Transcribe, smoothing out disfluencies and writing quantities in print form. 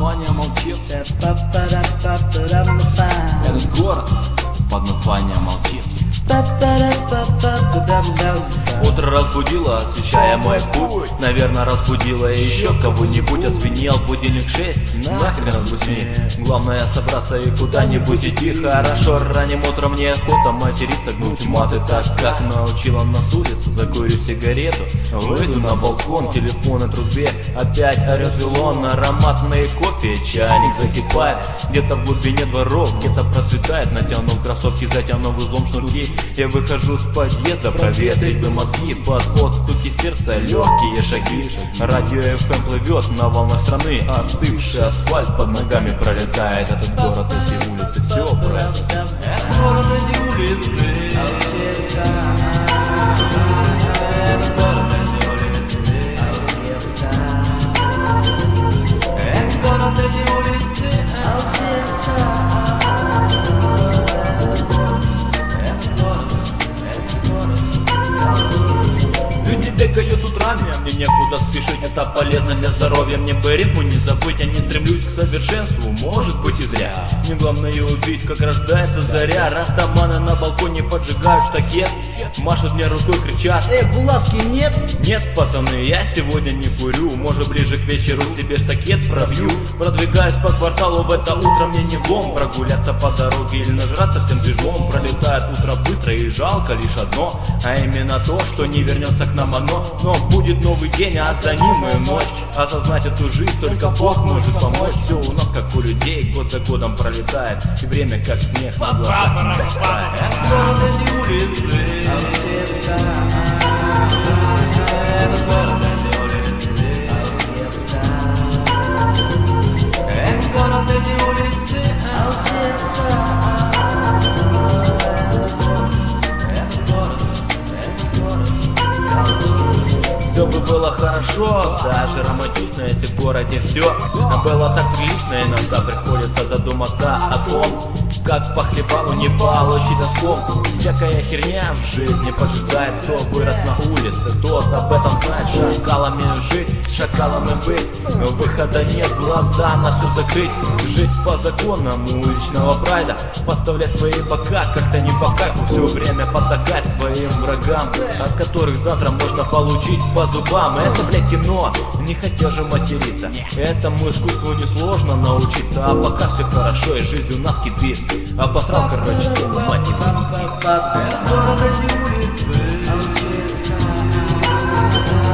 названием Алчевск. Этот город под названием Алчевск. Утро разбудило, освещая мой путь. Наверное, разбудило еще кого-нибудь. Отзвенел будильник 6, нахрен разбудить. Главное собраться и куда-нибудь идти. Хорошо, ранним утром мне охота материться, гнуть маты так, как научила нас улица. Закурю сигарету, выйду на балкон, телефон на трубе. Опять орет вилон, ароматные кофе, чайник закипает. Где-то в глубине дворов, где-то процветает. Натянув кроссовки, затянув узлом шнурки, я выхожу с подъезда, проветрить бы мозги. Под стуки сердца, легкие шаги. Радио FM плывет на волнах страны. Остывший асфальт под ногами пролетает. Этот город, эти улицы, все правильно. Этот город, эти улицы. Этот город, эти улицы. Этот город, эти улицы. Люди бегают утрами, а мне некуда спешить. Это полезно для здоровья, мне бы ритму не забыть. Я не стремлюсь к совершенству, может быть и зря. Мне главное увидеть, как рождается заря. Растаманы на балконе поджигают штакет, машут мне рукой, кричат: булавки нет? Нет, пацаны, я сегодня не курю. Может, ближе к вечеру себе штакет пробью. Продвигаюсь по кварталу, в это утро мне не влом. Прогуляться по дороге или нажраться всем движком. Пролетает утро быстро и жалко лишь одно, а именно то, что не вернется к нам оно. Но будет новый день, а за ним и ночь. Осознать эту жизнь только Бог может помочь. Все у нас как у людей, год за годом пролетает, и время как снег на глазах не тает. Этот город, эти улицы. Этот город, эти улицы. Этот город, эти улицы. Все бы было хорошо, даже романтично, если в городе все было так прилично. Иногда приходится задуматься о том, как по хлебалу не получить оском. Всякая херня в жизни поджидает. Кто вырос на улице, тот об этом знает. Шакалами жить, шакалами быть, но выхода нет, глаза на все закрыть. Жить по законам уличного прайда, подставлять свои бока как-то не по кайфу. Все время потакать своим врагам, от которых завтра можно получить по зубам. Это, блядь, кино, не хотел же материться. Этому искусству несложно научиться. А пока все хорошо и жизнь у нас кипит. Обосрал, короче, тему, мать его. Этот город, эти улицы.